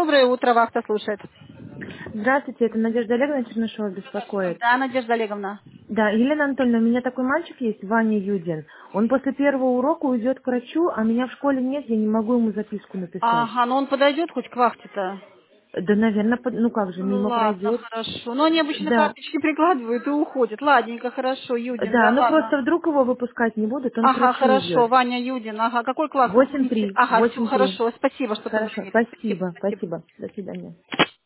Доброе утро, Вахта слушает. Здравствуйте, это Надежда Олеговна Чернышова беспокоит. Да, Надежда Олеговна. Да, Елена Анатольевна, у меня такой мальчик есть, Ваня Юдин. Он после первого урока уйдет к врачу, а меня в школе нет, я не могу ему записку написать. Ага, но он подойдет хоть к Вахте-то? Да, наверное, ну как же, мимо Ладно, пройдет. хорошо. Но они обычно Да, карточки прикладывают и уходят. Ладненько, хорошо, Юдин, да, да, ну ладно. просто вдруг его выпускать не будут, он к Ага, врачу хорошо, идет. Ваня Юдин, ага, какой класс, напомните? 8-3, Ага, все 8-3. хорошо, спасибо, что Хорошо, позвонили. Спасибо, спасибо, спасибо. спасибо. До свидания.